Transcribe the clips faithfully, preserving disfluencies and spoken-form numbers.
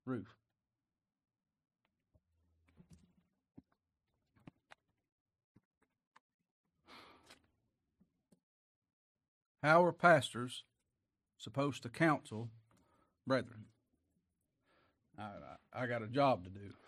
Ruth. How are pastors supposed to counsel brethren? I, I, I got a job to do.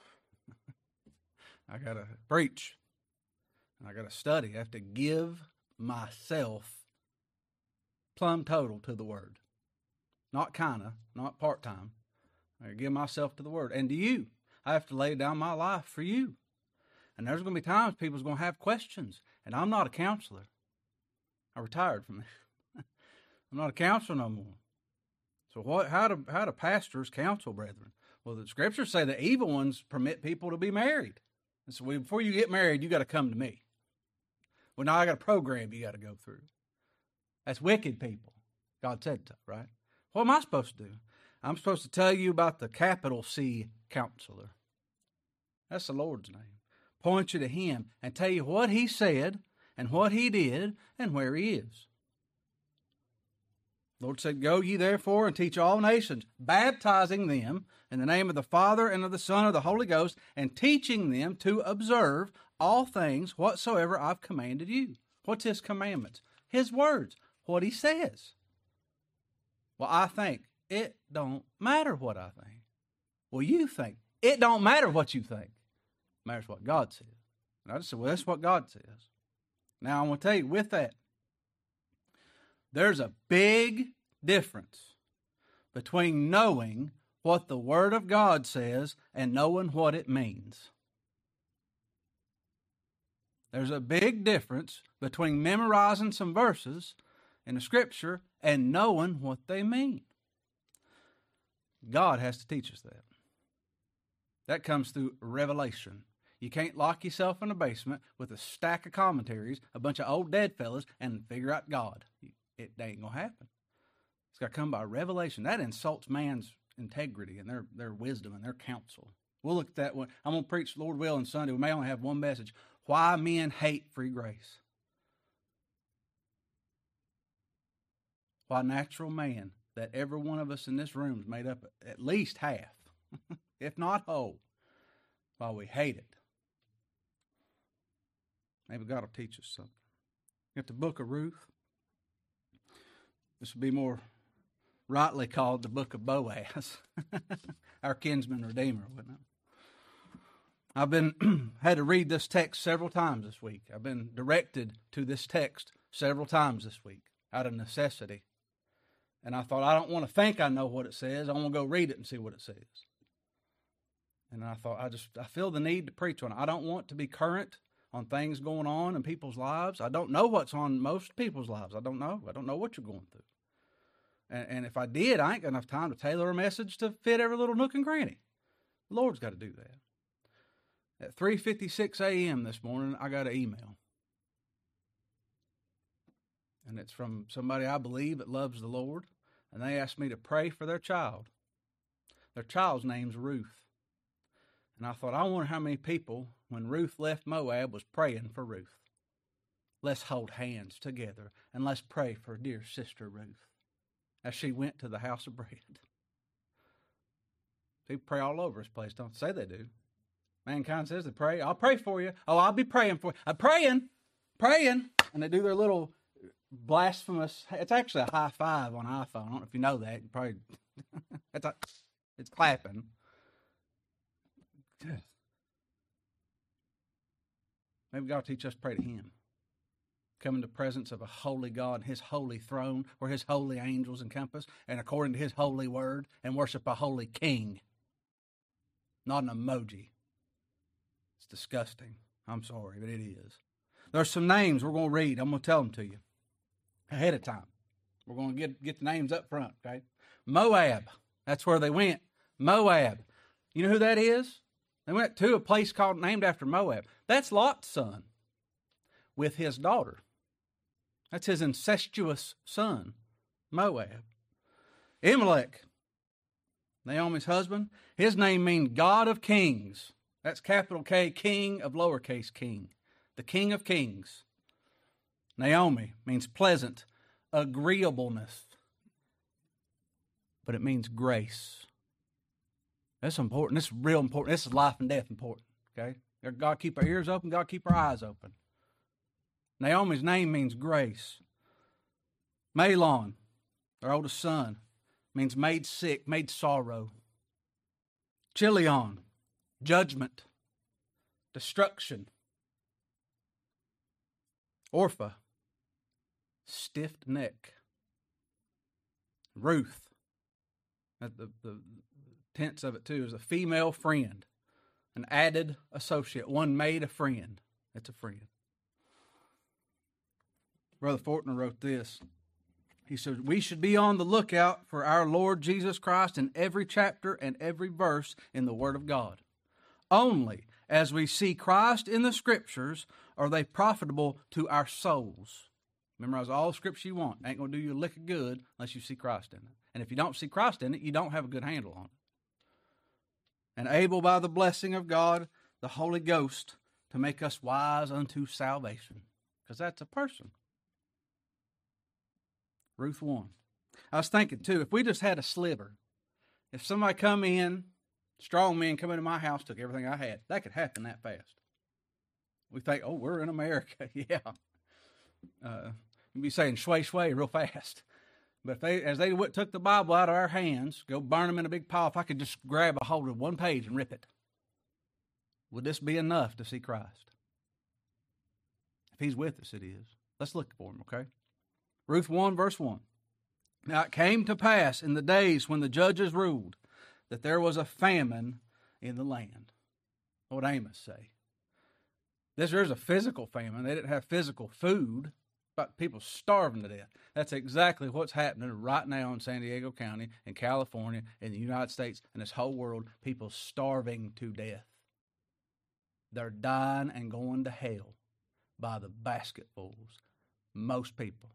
I got to preach. I got to study. I have to give myself plumb total to the Word. Not kind of, not part-time. I give myself to the Word. And to you, I have to lay down my life for you. And there's going to be times people's going to have questions. And I'm not a counselor. I retired from it. I'm not a counselor no more. So what? How do how do pastors counsel brethren? Well, the Scriptures say the evil ones permit people to be married. And so we, before you get married, you got to come to me. Well, now I got a program you got to go through. That's wicked people. God said so, right? What am I supposed to do? I'm supposed to tell you about the capital C counselor. That's the Lord's name. Point you to Him and tell you what He said and what He did and where He is. The Lord said, "Go ye therefore and teach all nations, baptizing them in the name of the Father and of the Son and of the Holy Ghost, and teaching them to observe all things whatsoever I've commanded you." What's His commandments? His words, what He says. Well, I think it don't matter what I think. Well, you think. It don't matter what you think. It matters what God says. And I just said, well, that's what God says. Now, I want to tell you, with that, there's a big difference between knowing what the Word of God says and knowing what it means. There's a big difference between memorizing some verses in the Scripture and knowing what they mean. God has to teach us that. That comes through revelation. You can't lock yourself in a basement with a stack of commentaries, a bunch of old dead fellas, and figure out God. It ain't going to happen. It's got to come by revelation. That insults man's integrity and their, their wisdom and their counsel. We'll look at that one. I'm going to preach, Lord will, on Sunday. We may only have one message. Why men hate free grace. Why natural man, that every one of us in this room is made up at least half, if not whole, why we hate it. Maybe God will teach us something. Get the book of Ruth. This would be more rightly called the book of Boaz, our kinsman redeemer, wouldn't it? I've been had to read this text several times this week. I've been directed to this text several times this week out of necessity. And I thought, I don't want to think I know what it says. I want to go read it and see what it says. And I thought, I just I feel the need to preach on it. I don't want to be current on things going on in people's lives. I don't know what's on most people's lives. I don't know. I don't know what you're going through. And, and if I did, I ain't got enough time to tailor a message to fit every little nook and cranny. The Lord's got to do that. At three fifty-six a.m. this morning, I got an email. And it's from somebody I believe that loves the Lord. And they asked me to pray for their child. Their child's name's Ruth. And I thought, I wonder how many people, when Ruth left Moab, was praying for Ruth. Let's hold hands together and let's pray for dear sister Ruth as she went to the house of bread. People pray all over this place, don't say they do. Mankind says they pray. I'll pray for you. Oh, I'll be praying for you. I'm praying, praying. And they do their little blasphemous, it's actually a high five on iPhone. I don't know if you know that. You probably, it's, a, it's clapping. Good. Maybe God will teach us to pray to Him. Come in the presence of a holy God, His holy throne, where His holy angels encompass, and according to His holy word, and worship a holy King. Not an emoji. It's disgusting. I'm sorry, but it is. There's some names we're going to read. I'm going to tell them to you ahead of time. We're going to get, get the names up front, okay? Moab. That's where they went. Moab. You know who that is? They went to a place called named after Moab. That's Lot's son with his daughter. That's his incestuous son, Moab. Elimelech, Naomi's husband, his name means God of Kings. That's capital K, King of lowercase king. The King of Kings. Naomi means pleasant, agreeableness. But it means grace. That's important. This is real important. This is life and death important. Okay? God keep our ears open. God keep our eyes open. Naomi's name means grace. Mahlon, our oldest son, means made sick, made sorrow. Chilion, judgment, destruction. Orpha, stiff neck. Ruth, the, the tense of it too, is a female friend, an added associate, one made a friend. It's a friend. Brother Fortner wrote this. He said, we should be on the lookout for our Lord Jesus Christ in every chapter and every verse in the Word of God. Only as we see Christ in the Scriptures are they profitable to our souls. Memorize all the Scripture you want. Ain't going to do you a lick of good unless you see Christ in it. And if you don't see Christ in it, you don't have a good handle on it. And able by the blessing of God, the Holy Ghost, to make us wise unto salvation. Because that's a person. Ruth one. I was thinking, too, if we just had a sliver, if somebody come in, strong men come into my house, took everything I had, that could happen that fast. We think, oh, we're in America. Yeah. Uh, you'd be saying sway, sway real fast. But if they, as they w- took the Bible out of our hands, go burn them in a big pile, if I could just grab a hold of one page and rip it, would this be enough to see Christ? If he's with us, it is. Let's look for him, okay? Ruth one, verse one. Now it came to pass in the days when the judges ruled that there was a famine in the land. What did Amos say? This there's a physical famine. They didn't have physical food, but people starving to death. That's exactly what's happening right now in San Diego County, in California, in the United States, and this whole world. People starving to death. They're dying and going to hell by the basketfuls. Most people.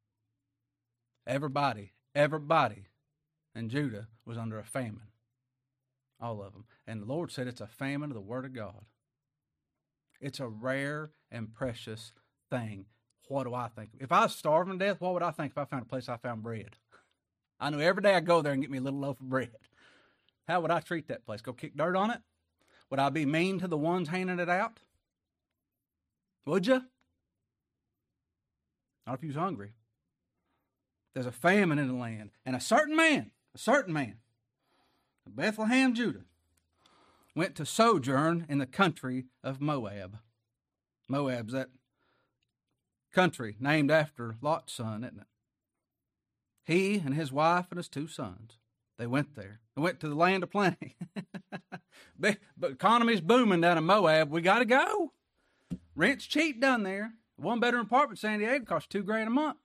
Everybody, everybody in Judah was under a famine. All of them. And the Lord said it's a famine of the Word of God. It's a rare and precious thing. What do I think? If I was starving to death, what would I think if I found a place I found bread? I knew every day I'd go there and get me a little loaf of bread. How would I treat that place? Go kick dirt on it? Would I be mean to the ones handing it out? Would you? Not if you was hungry. There's a famine in the land. And a certain man, a certain man, of Bethlehem, Judah, went to sojourn in the country of Moab. Moab's that country named after Lot's son, isn't it? He and his wife and his two sons, they went there. They went to the land of plenty. But economy's booming down in Moab. We got to go. Rent's cheap down there. One bedroom apartment in San Diego costs two grand a month.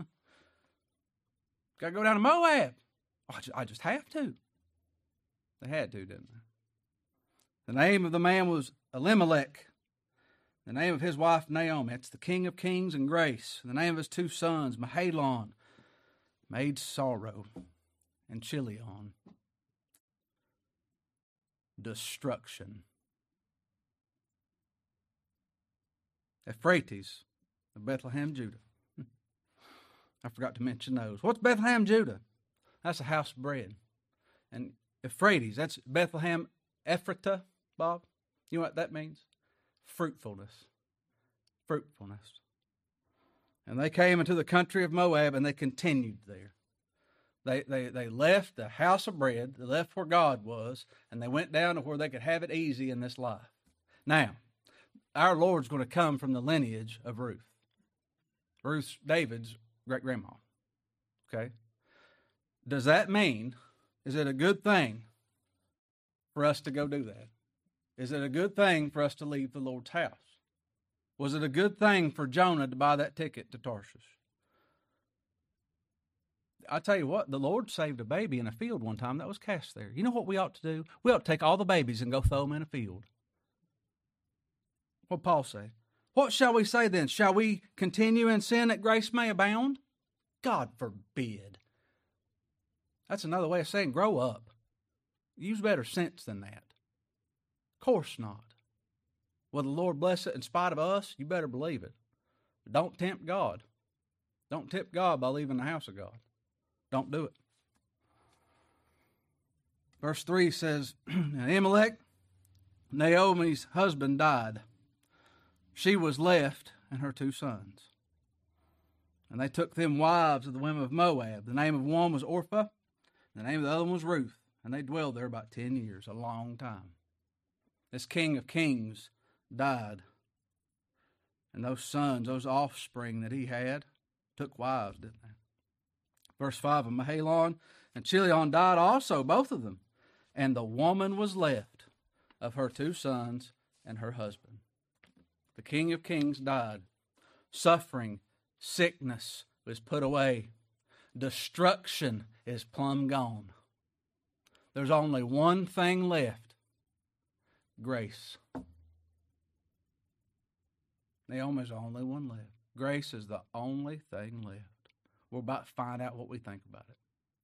Got to go down to Moab. Oh, I, just, I just have to. They had to, didn't they? The name of the man was Elimelech. The name of his wife, Naomi. That's the King of Kings and Grace. The name of his two sons, Mahlon, made sorrow, and Chilion, destruction. Euphrates of Bethlehem, Judah. I forgot to mention those. What's Bethlehem, Judah? That's a house of bread. And Euphrates, that's Bethlehem, Ephratah, Bob. You know what that means? Fruitfulness. Fruitfulness. And they came into the country of Moab, and they continued there. They, they, they left the house of bread, they left where God was, and they went down to where they could have it easy in this life. Now, our Lord's going to come from the lineage of Ruth. Ruth's David's great-grandma. Okay? Does that mean, is it a good thing for us to go do that? Is it a good thing for us to leave the Lord's house? Was it a good thing for Jonah to buy that ticket to Tarshish? I tell you what, the Lord saved a baby in a field one time that was cast there. You know what we ought to do? We ought to take all the babies and go throw them in a field. What did Paul say? What shall we say then? Shall we continue in sin that grace may abound? God forbid. That's another way of saying grow up. Use better sense than that. Of course not. Will the Lord bless it in spite of us? You better believe it. But don't tempt God. Don't tempt God by leaving the house of God. Don't do it. Verse three says, and Elimelech, Naomi's husband, died. She was left and her two sons. And they took them wives of the women of Moab. The name of one was Orpah, and the name of the other one was Ruth. And they dwelled there about ten years, a long time. This king of kings died. And those sons, those offspring that he had, took wives, didn't they? Verse five, and Mahalon and Chilion died also, both of them. And the woman was left of her two sons and her husband. The king of kings died. Suffering, sickness was put away. Destruction is plumb gone. There's only one thing left. Grace. Naomi's the only one left. Grace is the only thing left. We're about to find out what we think about it.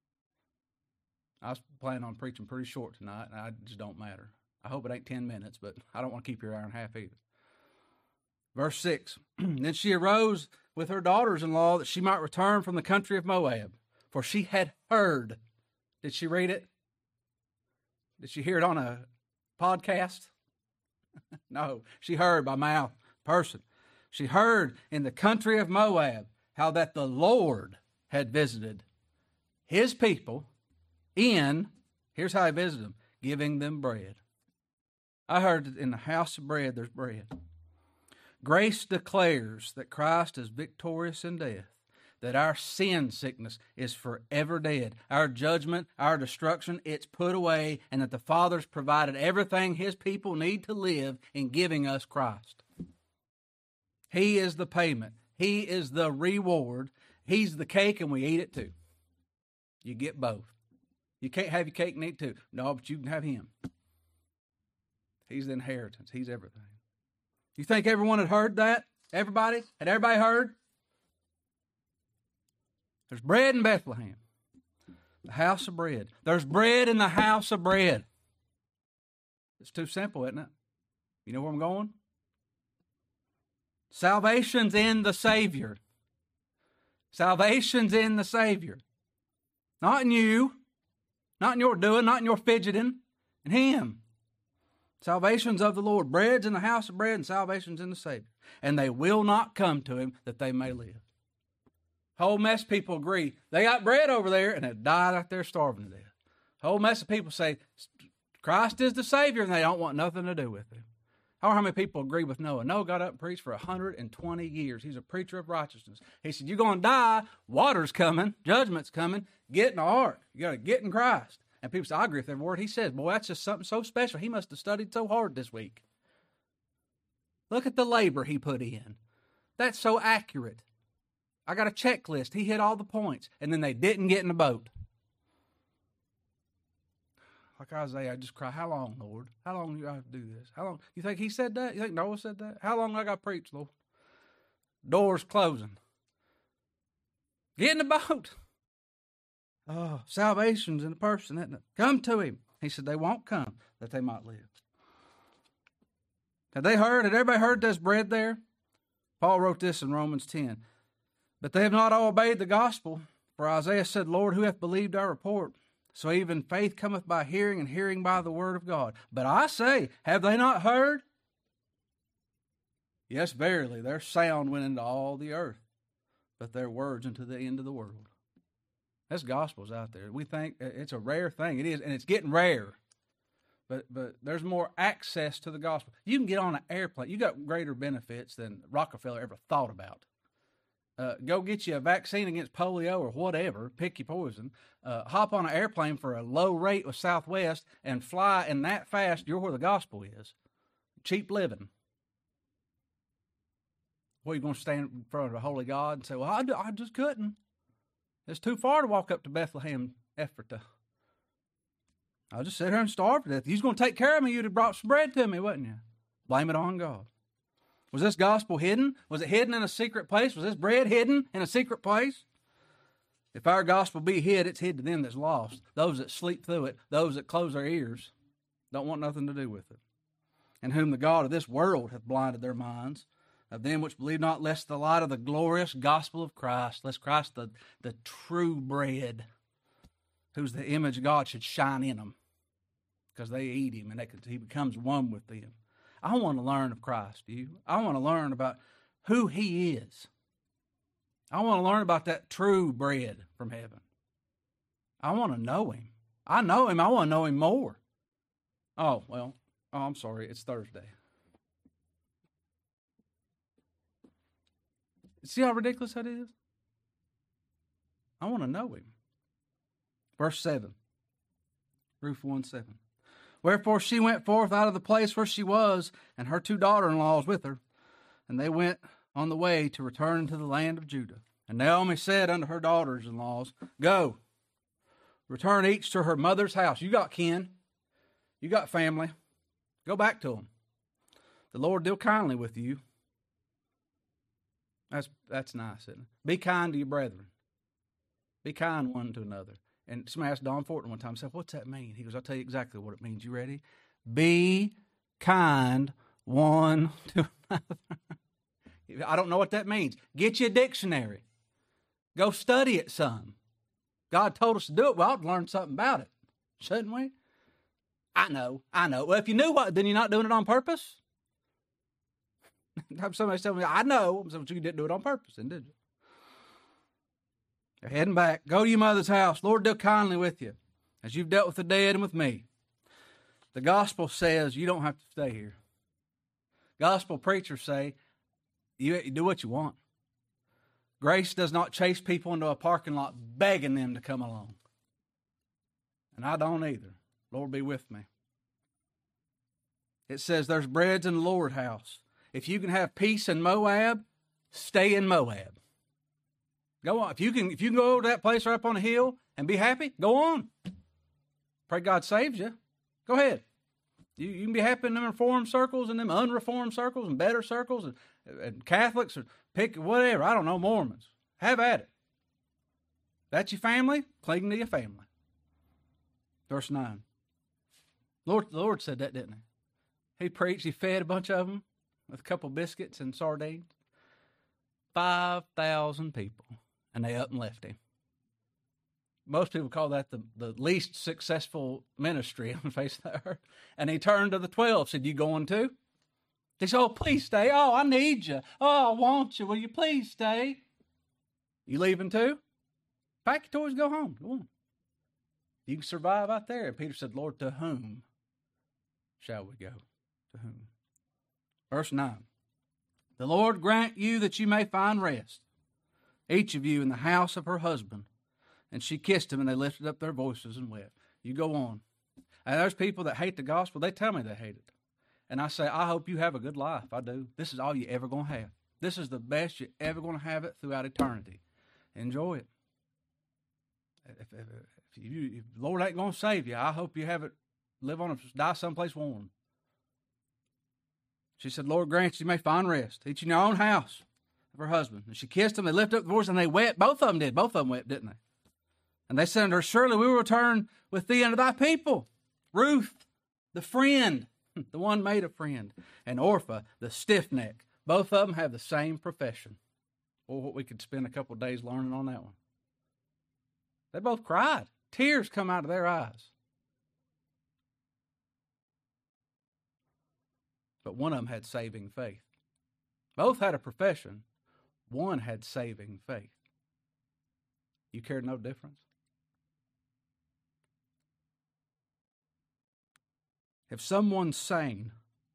I was planning on preaching pretty short tonight, and it just don't matter. I hope it ain't ten minutes, but I don't want to keep your hour and a half either. Verse six, then she arose with her daughters-in-law that she might return from the country of Moab, for she had heard. Did she read it? Did she hear it on a podcast? No, she heard by mouth, person. She heard in the country of Moab how that the Lord had visited his people in, here's how he visited them, giving them bread. I heard that in the house of bread there's bread. Grace declares that Christ is victorious in death, that our sin sickness is forever dead. Our judgment, our destruction, it's put away, and that the Father's provided everything his people need to live in giving us Christ. He is the payment. He is the reward. He's the cake, and we eat it too. You get both. You can't have your cake and eat too. No, but you can have him. He's the inheritance. He's everything. You think everyone had heard that? Everybody? Had everybody heard? There's bread in Bethlehem. The house of bread. There's bread in the house of bread. It's too simple, isn't it? You know where I'm going? Salvation's in the Savior. Salvation's in the Savior. Not in you. Not in your doing. Not in your fidgeting. In him. Salvation's of the Lord. Bread's in the house of bread, and salvation's in the Savior. And they will not come to him that they may live. Whole mess of people agree. They got bread over there, and they died out there starving to death. Whole mess of people say, Christ is the Savior, and they don't want nothing to do with him. I don't know how many people agree with Noah. Noah got up and preached for one hundred twenty years. He's a preacher of righteousness. He said, you're going to die. Water's coming. Judgment's coming. Get in the ark. You got to get in Christ. And people say, I agree with every word he says. Boy, that's just something so special. He must have studied so hard this week. Look at the labor he put in. That's so accurate. I got a checklist. He hit all the points. And then they didn't get in the boat. Like Isaiah, I just cry, how long, Lord? How long do you have to do this? How long? You think he said that? You think Noah said that? How long do I got to preach, Lord? Doors closing. Get in the boat. Oh, salvation's in the person, isn't it? Come to him. He said they won't come that they might live. Had they heard? Had everybody heard this bread there? Paul wrote this in Romans ten. But they have not all obeyed the gospel. For Isaiah said, Lord, who hath believed our report? So even faith cometh by hearing, and hearing by the word of God. But I say, have they not heard? Yes, verily, their sound went into all the earth, but their words into the end of the world. This gospel's out there. We think it's a rare thing. It is, and it's getting rare. But but there's more access to the gospel. You can get on an airplane. You got greater benefits than Rockefeller ever thought about. Uh, go get you a vaccine against polio or whatever. Pick your poison. Uh, hop on an airplane for a low rate with Southwest and fly, and that fast, you're where the gospel is. Cheap living. What, are you going to stand in front of a holy God and say, well, I, I just couldn't. It's too far to walk up to Bethlehem, Ephratah. I'll just sit here and starve to death. He's going to take care of me. You'd have brought some bread to me, wouldn't you? Blame it on God. Was this gospel hidden? Was it hidden in a secret place? Was this bread hidden in a secret place? If our gospel be hid, it's hid to them that's lost. Those that sleep through it, those that close their ears, don't want nothing to do with it. In whom the God of this world hath blinded their minds, of them which believe not, lest the light of the glorious gospel of Christ, lest Christ, the, the true bread, who's the image of God, should shine in them. because they eat him and they, he becomes one with them. I want to learn of Christ, you. I want to learn about who he is. I want to learn about that true bread from heaven. I want to know him. I know him. I want to know him more. Oh, well, oh, I'm sorry. It's Thursday. See how ridiculous that is? I want to know him. Verse seven. Ruth one seven. Wherefore she went forth out of the place where she was, and her two daughter-in-laws with her, and they went on the way to return into the land of Judah. And Naomi said unto her daughters-in-laws, Go, return each to her mother's house. You got kin. You got family. Go back to them. The Lord deal kindly with you. That's that's nice, isn't it? Be kind to your brethren. Be kind one to another. And somebody asked Don Fortin one time, said, what's that mean? He goes, I'll tell you exactly what it means. You ready? Be kind one to another. I don't know what that means. Get you a dictionary. Go study it some. God told us to do it. We ought to learn something about it. Shouldn't we? I know. I know. Well, if you knew what, then you're not doing it on purpose? Somebody tell me, I know. So you didn't do it on purpose, then did you? They're heading back. Go to your mother's house. Lord, deal kindly with you, as you've dealt with the dead and with me. The gospel says you don't have to stay here. Gospel preachers say you, you do what you want. Grace does not chase people into a parking lot begging them to come along. And I don't either. Lord be with me. It says there's breads in the Lord's house. If you can have peace in Moab, stay in Moab. Go on. If you can, if you can go to that place right up on the hill and be happy, go on. Pray God saves you. Go ahead. You, you can be happy in them reformed circles and them unreformed circles and better circles and, and Catholics or pick whatever. I don't know, Mormons. Have at it. That's your family. Cling to your family. Verse nine. Lord, the Lord said that, didn't he? He preached. He fed a bunch of them with a couple biscuits and sardines. Five thousand people. And they up and left him. Most people call that the, the least successful ministry on the face of the earth. And he turned to the twelve, said, you going too? They said, oh, please stay. Oh, I need you. Oh, I want you. Will you please stay? You leaving too? Pack your toys, go home. Go on. You can survive out there. And Peter said, Lord, to whom shall we go? To whom? Verse nine. The Lord grant you that you may find rest, each of you in the house of her husband. And she kissed him, and they lifted up their voices and wept. You go on. And there's people that hate the gospel. They tell me they hate it. And I say, I hope you have a good life. I do. This is all you ever going to have. This is the best you're ever going to have it throughout eternity. Enjoy it. If, if, if, you, if the Lord ain't going to save you, I hope you have it, live on, a, die someplace warm. She said, Lord grant you may find rest, each in your own house of her husband. And she kissed him, they lifted up the voice, and they wept. Both of them did. Both of them wept, didn't they? And they said unto her, surely we will return with thee unto thy people. Ruth, the friend, the one made a friend, and Orpah, the stiff neck. Both of them have the same profession. Boy, what we could spend a couple of days learning on that one. They both cried. Tears come out of their eyes. But one of them had saving faith. Both had a profession. One had saving faith. You care no difference? If someone's sane,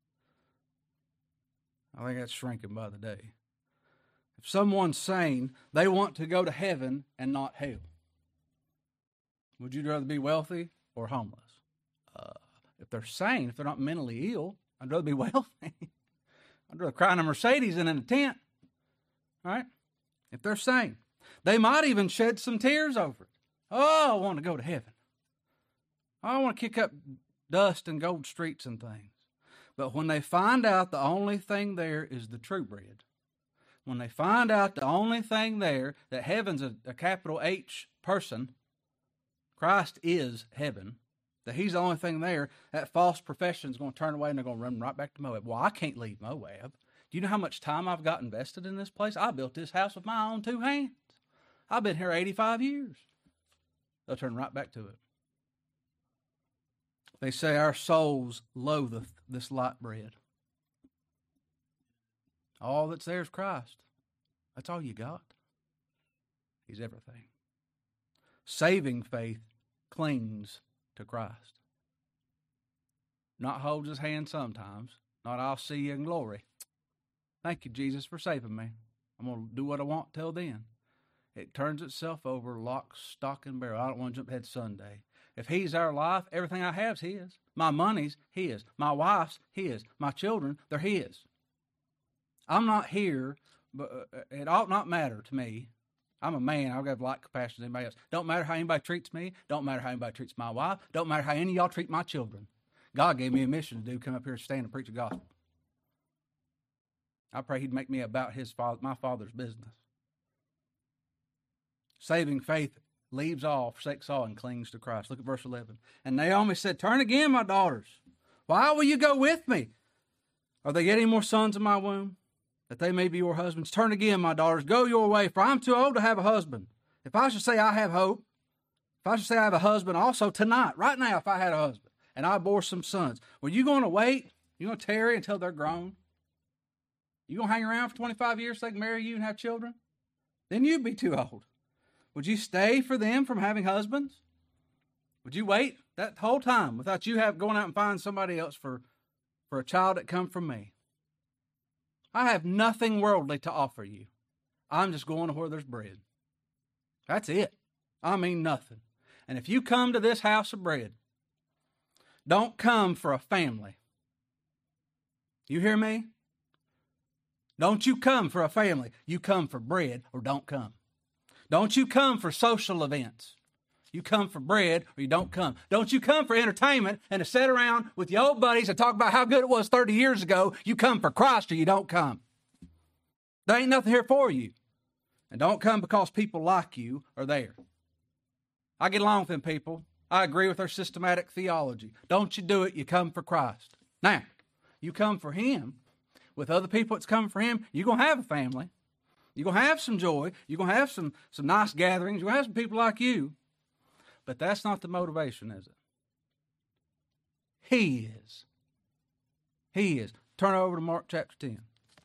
I think that's shrinking by the day. If someone's sane, they want to go to heaven and not hell. Would you rather be wealthy or homeless? Uh, if they're sane, if they're not mentally ill, I'd rather be wealthy. I'd rather cry in a Mercedes than in a tent. All right? If they're sane. They might even shed some tears over it. Oh, I want to go to heaven. I want to kick up dust and gold streets and things. But when they find out the only thing there is the true bread, when they find out the only thing there, that heaven's a, a capital H person, Christ is heaven, that he's the only thing there, that false profession is going to turn away and they're going to run right back to Moab. Well, I can't leave Moab. Do you know how much time I've got invested in this place? I built this house with my own two hands. I've been here eighty-five years. They'll turn right back to it. They say our souls loatheth this light bread. All that's there is Christ. That's all you got. He's everything. Saving faith clings to Christ. Not holds his hand sometimes. Not I'll see you in glory. Thank you, Jesus, for saving me. I'm going to do what I want till then. It turns itself over lock, stock, and barrel. I don't want to jump ahead Sunday. If he's our life, everything I have is his. My money's his. My wife's his. My children, they're his. I'm not here, but it ought not matter to me. I'm a man. I've got like compassion as anybody else. Don't matter how anybody treats me. Don't matter how anybody treats my wife. Don't matter how any of y'all treat my children. God gave me a mission to do, come up here and stand and preach the gospel. I pray he'd make me about his father, my father's business. Saving faith leaves all, forsakes all, and clings to Christ. Look at verse eleven. And Naomi said, turn again, my daughters. Why will you go with me? Are there yet any more sons in my womb, that they may be your husbands? Turn again, my daughters. Go your way, for I'm too old to have a husband. If I should say I have hope, if I should say I have a husband also tonight, right now, if I had a husband, and I bore some sons, were you going to wait? You going to tarry until they're grown? You going to hang around for twenty-five years so they can marry you and have children? Then you'd be too old. Would you stay for them from having husbands? Would you wait that whole time without you have going out and find somebody else for, for a child that come from me? I have nothing worldly to offer you. I'm just going to where there's bread. That's it. I mean nothing. And if you come to this house of bread, don't come for a family. You hear me? Don't you come for a family. You come for bread or don't come. Don't you come for social events. You come for bread or you don't come. Don't you come for entertainment and to sit around with your old buddies and talk about how good it was thirty years ago. You come for Christ or you don't come. There ain't nothing here for you. And don't come because people like you are there. I get along with them people. I agree with their systematic theology. Don't you do it, you come for Christ. Now, you come for him. With other people that's coming for him, you're going to have a family. You're going to have some joy. You're going to have some, some nice gatherings. You're going to have some people like you. But that's not the motivation, is it? He is. He is. Turn over to Mark chapter ten.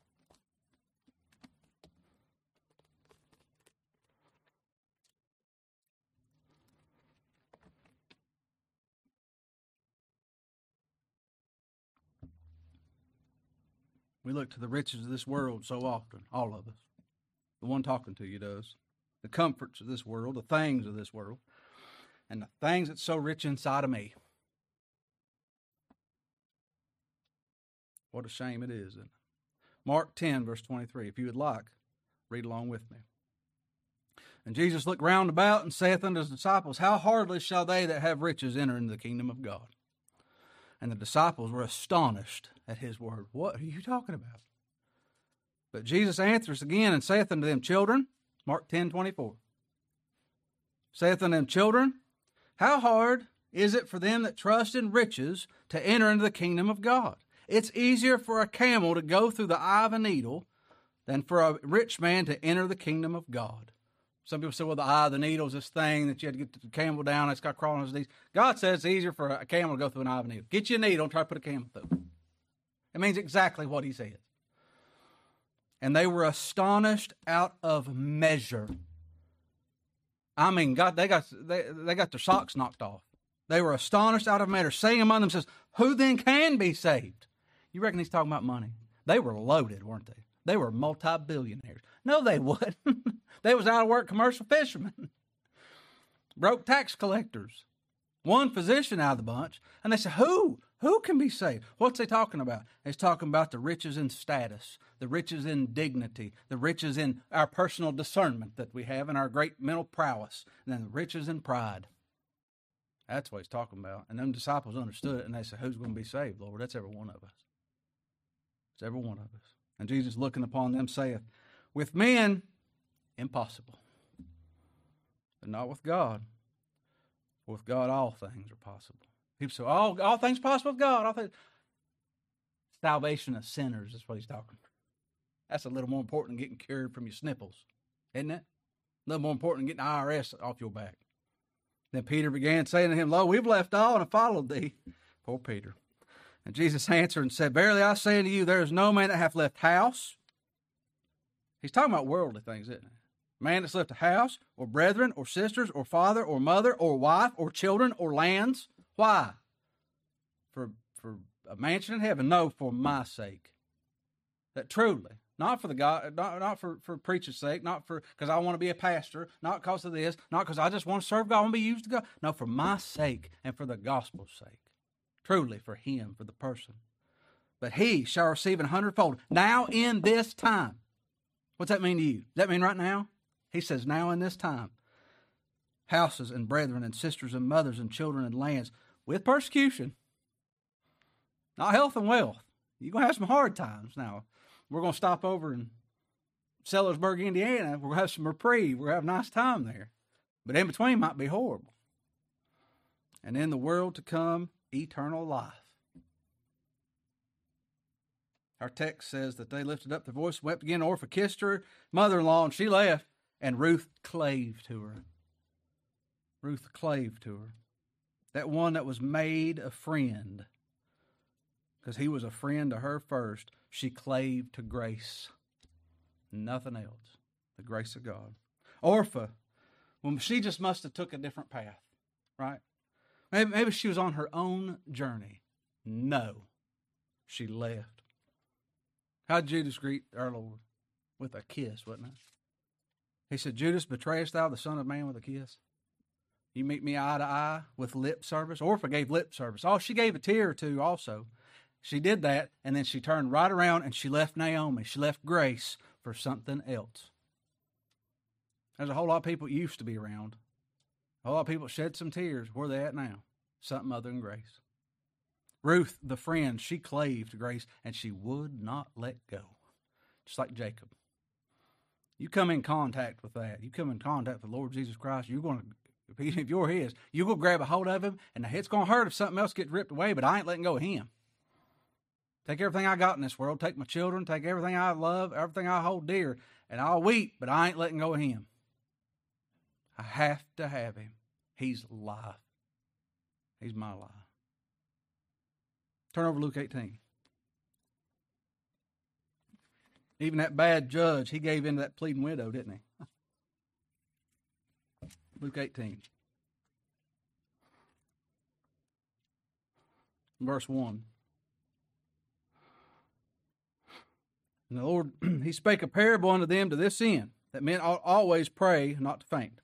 We look to the riches of this world so often, all of us. The one talking to you does. The comforts of this world, the things of this world, and the things that's so rich inside of me. What a shame it is, isn't it? Mark ten, verse twenty-three. If you would like, read along with me. And Jesus looked round about and saith unto his disciples, how hardly shall they that have riches enter into the kingdom of God? And the disciples were astonished at his word. What are you talking about? But Jesus answers again and saith unto them, children, Mark ten, twenty-four. Saith unto them, children, how hard is it for them that trust in riches to enter into the kingdom of God? It's easier for a camel to go through the eye of a needle than for a rich man to enter the kingdom of God. Some people say, well, the eye of the needle is this thing that you had to get the camel down. It's got crawling on his knees. God says it's easier for a camel to go through an eye of a needle. Get you a needle and try to put a camel through. It means exactly what he said. And they were astonished out of measure. I mean, God, they got they, they got their socks knocked off. They were astonished out of measure, saying among themselves, who then can be saved? You reckon he's talking about money? They were loaded, weren't they? They were multi-billionaires. No, they wouldn't. They was out of work commercial fishermen. Broke tax collectors. One physician out of the bunch. And they said, who? Who can be saved? What's he talking about? He's talking about the riches in status, the riches in dignity, the riches in our personal discernment that we have and our great mental prowess, and then the riches in pride. That's what he's talking about. And them disciples understood it, and they said, who's going to be saved, Lord? That's every one of us. It's every one of us. And Jesus, looking upon them, saith, with men, impossible, but not with God. For with God, all things are possible. People say, all, all things possible with God. All things. Salvation of sinners is what he's talking about. That's a little more important than getting cured from your sniffles, isn't it? A little more important than getting the I R S off your back. Then Peter began saying to him, lo, we've left all and followed thee. Poor Peter. And Jesus answered and said, Verily I say unto you, there is no man that hath left house. He's talking about worldly things, isn't he? Man that's left a house, or brethren, or sisters, or father, or mother, or wife, or children, or lands. Why? For, for a mansion in heaven? No, for my sake. That truly, not for the God, not, not for, for preaching's sake, not for because I want to be a pastor, not because of this, not because I just want to serve God, I want to be used to God. No, for my sake and for the gospel's sake. Truly for him, for the person. But he shall receive an hundredfold. Now in this time. What's that mean to you? Does that mean right now? He says now in this time. Houses and brethren and sisters and mothers and children and lands with persecution. Not health and wealth. You're going to have some hard times now. We're going to stop over in Sellersburg, Indiana. We're going to have some reprieve. We're going to have a nice time there. But in between might be horrible. And in the world to come, eternal life. Our text says that they lifted up their voice, wept again. Orpha kissed her mother-in-law, and she left. And Ruth clave to her. Ruth clave to her. That one that was made a friend. Because he was a friend to her first. She clave to grace. Nothing else. The grace of God. Orpha, well, she just must have took a different path. Right? Maybe, maybe she was on her own journey. No. She left. How did Judas greet our Lord? With a kiss, wasn't it? He said, Judas, betrayest thou the Son of Man with a kiss? You meet me eye to eye with lip service? Orpha gave lip service. Oh, she gave a tear or two also. She did that, and then she turned right around and she left Naomi. She left grace for something else. There's a whole lot of people that used to be around. A whole lot of people shed some tears. Where are they at now? Something other than grace. Ruth, the friend, she clave to grace, and she would not let go. Just like Jacob. You come in contact with that. You come in contact with the Lord Jesus Christ, you're going to, if you're his, you're going to grab a hold of him, and it's going to hurt if something else gets ripped away, but I ain't letting go of him. Take everything I got in this world, take my children, take everything I love, everything I hold dear, and I'll weep, but I ain't letting go of him. I have to have him. He's life. He's my life. Turn over to Luke eighteen. Even that bad judge, he gave in to that pleading widow, didn't he? Luke eighteen. Verse one. And the Lord, he spake a parable unto them to this end, that men ought always pray, not to faint.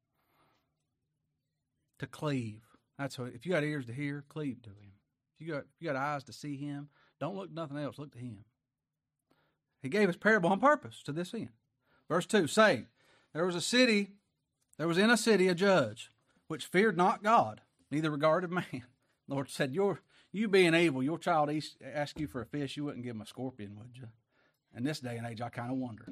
To cleave. That's what, if you got ears to hear, cleave to him. If you got, if you got eyes to see him, don't look at nothing else, look to him. He gave us parable on purpose to this end. Verse two, saying, there was a city, there was in a city a judge, which feared not God, neither regarded man. The Lord said, You're, you being evil, your child asked you for a fish, you wouldn't give him a scorpion, would you? In this day and age, I kind of wonder.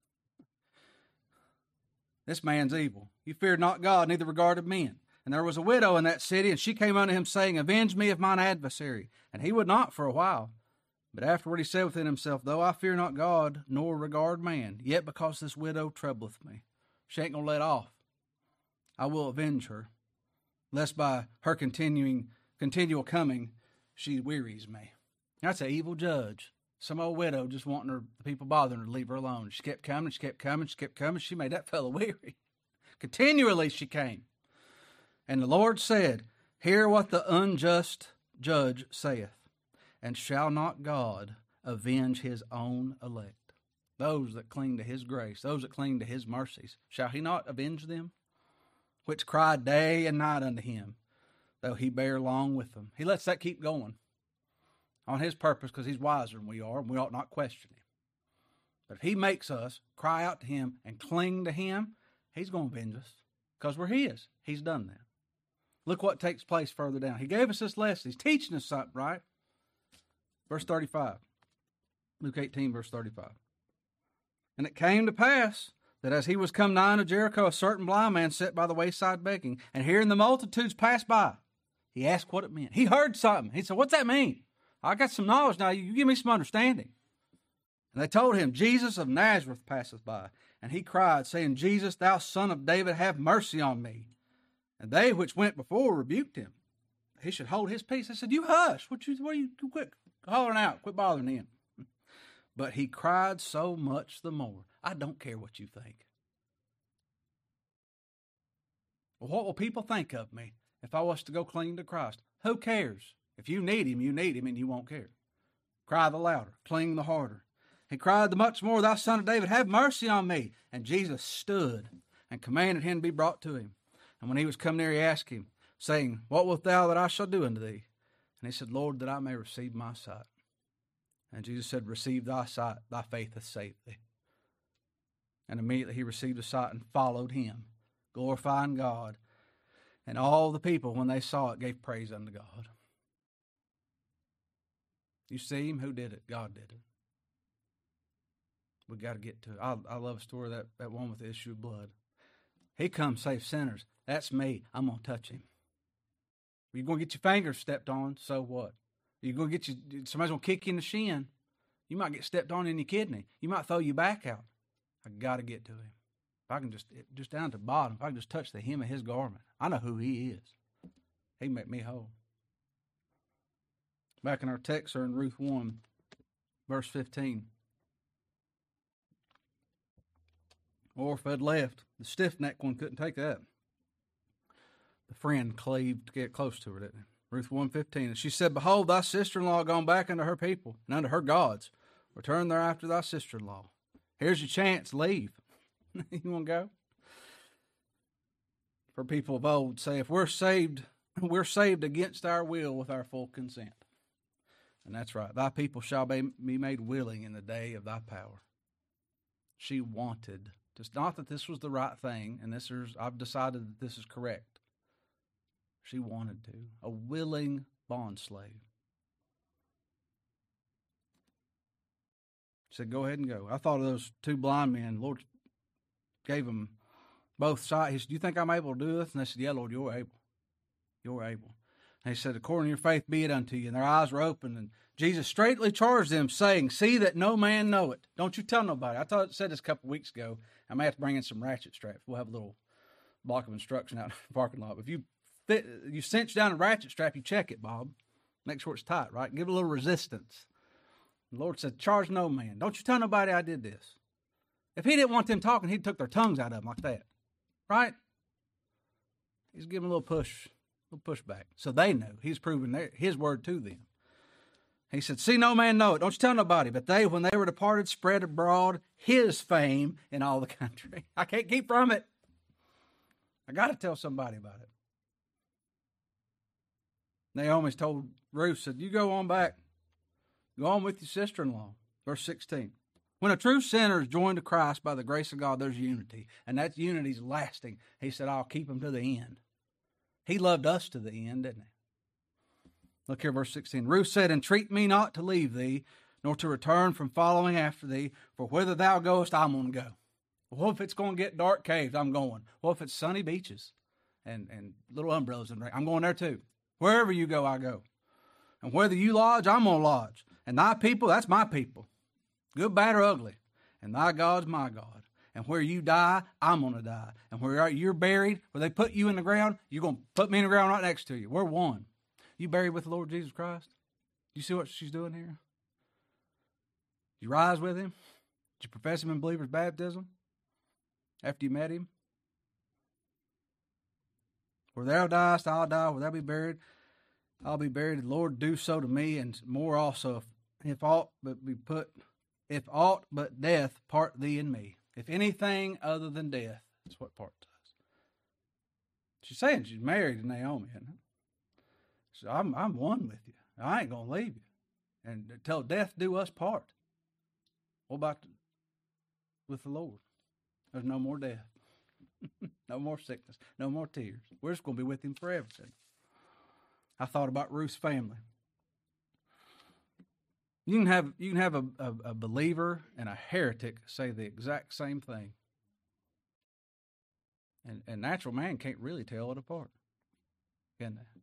This man's evil. You feared not God, neither regarded men. And there was a widow in that city, and she came unto him, saying, Avenge me of mine adversary. And he would not for a while. But afterward he said within himself, Though I fear not God, nor regard man, yet because this widow troubleth me, she ain't going to let off. I will avenge her, lest by her continuing, continual coming, she wearies me. That's an evil judge. Some old widow just wanting her the people bothering her to leave her alone. She kept coming, she kept coming, she kept coming. She made that fellow weary. Continually she came. And the Lord said, Hear what the unjust judge saith. And shall not God avenge his own elect? Those that cling to his grace, those that cling to his mercies, shall he not avenge them? Which cry day and night unto him, though he bear long with them. He lets that keep going on his purpose because he's wiser than we are, and we ought not question him. But if he makes us cry out to him and cling to him, he's going to avenge us because we're his. He's done that. Look what takes place further down. He gave us this lesson. He's teaching us something, right? Verse thirty-five. Luke eighteen, verse thirty-five. And it came to pass that as he was come nigh unto Jericho, a certain blind man sat by the wayside begging, and hearing the multitudes pass by, he asked what it meant. He heard something. He said, What's that mean? I got some knowledge now. You give me some understanding. And they told him, Jesus of Nazareth passeth by. And he cried, saying, Jesus, thou son of David, have mercy on me. And they which went before rebuked him, he should hold his peace. I said, you hush. What you, what are you, quit hollering out. Quit bothering him. But he cried so much the more. I don't care what you think. Well, what will people think of me if I was to go cling to Christ? Who cares? If you need him, you need him, and you won't care. Cry the louder, cling the harder. He cried the much more, thou son of David, have mercy on me. And Jesus stood and commanded him to be brought to him. And when he was come near, he asked him, saying, what wilt thou that I shall do unto thee? And he said, Lord, that I may receive my sight. And Jesus said, receive thy sight, thy faith hath saved thee. And immediately he received his sight and followed him, glorifying God. And all the people, when they saw it, gave praise unto God. You see him? Who did it? God did it. We got to get to it. I, I love a story of that, that one with the issue of blood. He comes save sinners. That's me. I'm going to touch him. You're going to get your fingers stepped on, so what? You're going to get you, somebody's going to kick you in the shin. You might get stepped on in your kidney. You might throw your back out. I got to get to him. If I can just, just down to the bottom, if I can just touch the hem of his garment, I know who he is. He can make me whole. Back in our text, or in Ruth one, verse fifteen. Orpah had left. The stiff-necked one couldn't take that. The friend cleaved to get close to her, didn't he? Ruth one fifteen. And she said, behold, thy sister-in-law gone back unto her people and unto her gods. Return thereafter thy sister-in-law. Here's your chance. Leave. You want to go? For people of old say, if we're saved, we're saved against our will with our full consent. And that's right. Thy people shall be made willing in the day of thy power. She wanted. It's not that this was the right thing, and this is, I've decided that this is correct. She wanted to. A willing bondslave. She said, go ahead and go. I thought of those two blind men. Lord gave them both sight. He said, do you think I'm able to do this? And they said, yeah, Lord, you're able. You're able. And he said, according to your faith be it unto you. And their eyes were opened. And Jesus straightly charged them, saying, see that no man know it. Don't you tell nobody. I thought, said this a couple of weeks ago. I may have to bring in some ratchet straps. We'll have a little block of instruction out in the parking lot. If you fit, you cinch down a ratchet strap, you check it, Bob. Make sure it's tight, right? Give it a little resistance. The Lord said, charge no man. Don't you tell nobody I did this. If he didn't want them talking, he'd took their tongues out of them like that. Right? He's giving a little push, a little pushback. So they know. He's proving their, his word to them. He said, see no man know it. Don't you tell nobody. But they, when they were departed, spread abroad his fame in all the country. I can't keep from it. I got to tell somebody about it. Naomi's told Ruth, said, you go on back. Go on with your sister-in-law. Verse sixteen. When a true sinner is joined to Christ by the grace of God, there's unity. And that unity's lasting. He said, I'll keep them to the end. He loved us to the end, didn't he? Look here, verse sixteen. Ruth said, entreat me not to leave thee, nor to return from following after thee, for whither thou goest, I'm going to go. What if it's going to get dark caves? I'm going. What if it's sunny beaches and, and little umbrellas and rain? I'm going there too. Wherever you go, I go. And whether you lodge, I'm going to lodge. And thy people, that's my people. Good, bad, or ugly. And thy God's my God. And where you die, I'm going to die. And where you're buried, where they put you in the ground, you're going to put me in the ground right next to you. We're one. You buried with the Lord Jesus Christ? You see what she's doing here? You rise with him? Did you profess him in believer's baptism? After you met him? Where thou diest, I'll die. Where thou be buried, I'll be buried. The Lord do so to me, and more also, if, if aught but be put, if aught but death part thee and me. If anything other than death, that's what part does. She's saying she's married to Naomi, isn't it? So I'm I'm one with you. I ain't gonna leave you, and till death do us part. What about the, with the Lord? There's no more death, no more sickness, no more tears. We're just gonna be with him forever. I thought about Ruth's family. You can have you can have a, a, a believer and a heretic say the exact same thing. And a natural man can't really tell it apart. Can they?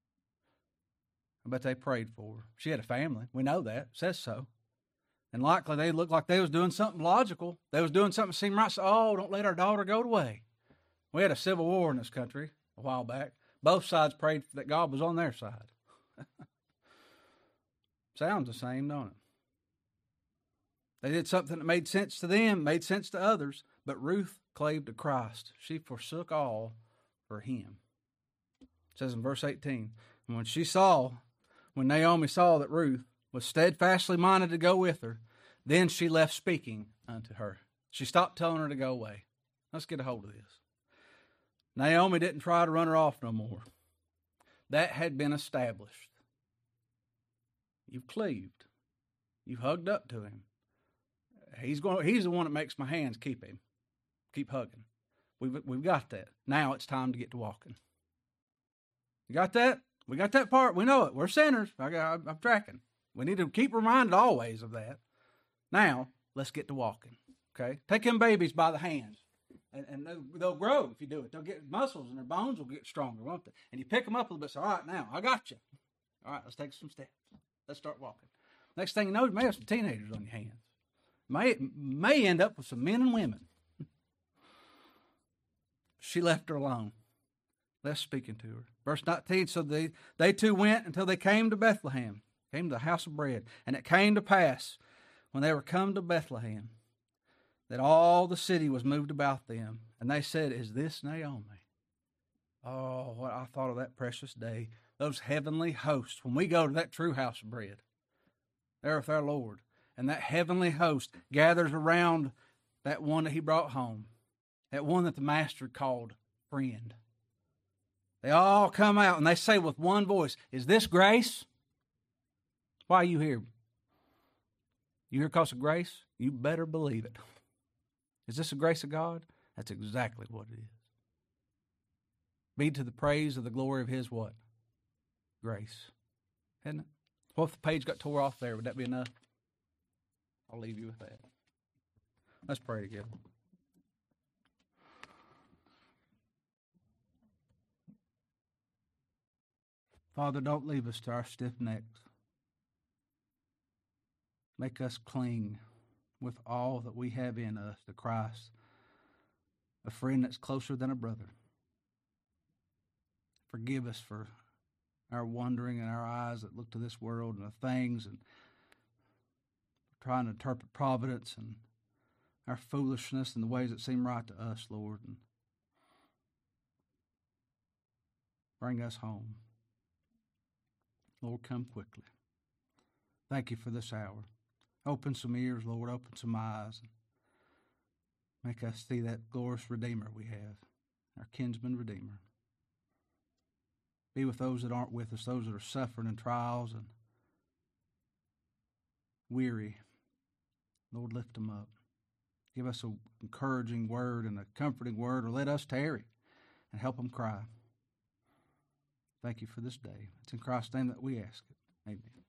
I bet they prayed for her. She had a family. We know that. It says so. And likely they looked like they was doing something logical. They was doing something that seemed right. So, oh, don't let our daughter go away. We had a civil war in this country a while back. Both sides prayed that God was on their side. Sounds the same, don't it? They did something that made sense to them, made sense to others, but Ruth clave to Christ. She forsook all for him. It says in verse eighteen, and when she saw, when Naomi saw that Ruth was steadfastly minded to go with her, then she left speaking unto her. She stopped telling her to go away. Let's get a hold of this. Naomi didn't try to run her off no more. That had been established. You've cleaved. You've hugged up to him. He's going. He's the one that makes my hands keep him. Keep hugging. We've, we've got that. Now it's time to get to walking. You got that? We got that part. We know it. We're sinners. I got, I'm tracking. We need to keep reminded always of that. Now, let's get to walking. Okay? Take them babies by the hands. And, and they'll, they'll grow if you do it. They'll get muscles and their bones will get stronger, won't they? And you pick them up a little bit. So, all right, now, I got you. All right, let's take some steps. Let's start walking. Next thing you know, you may have some teenagers on your hands. May, may end up with some men and women. She left her alone. Left speaking to her. Verse nineteen, so they, they two went until they came to Bethlehem, came to the house of bread. And it came to pass, when they were come to Bethlehem, that all the city was moved about them. And they said, is this Naomi? Oh, what I thought of that precious day. Those heavenly hosts, when we go to that true house of bread, there with our Lord, and that heavenly host gathers around that one that he brought home, that one that the Master called friend. They all come out and they say with one voice, is this grace? Why are you here? You here because of grace? You better believe it. Is this the grace of God? That's exactly what it is. Be to the praise of the glory of his what? Grace. Isn't it? Well, if the page got tore off there, would that be enough? I'll leave you with that. Let's pray together. Father, don't leave us to our stiff necks. Make us cling with all that we have in us to Christ, a friend that's closer than a brother. Forgive us for our wandering and our eyes that look to this world and the things and trying to interpret providence and our foolishness in the ways that seem right to us, Lord. And bring us home. Lord, come quickly. Thank you for this hour. Open some ears, Lord. Open some eyes. Make us see that glorious Redeemer we have, our kinsman Redeemer. Be with those that aren't with us, those that are suffering in trials and weary. Lord, lift them up. Give us an encouraging word and a comforting word, or let us tarry and help them cry. Thank you for this day. It's in Christ's name that we ask it. Amen.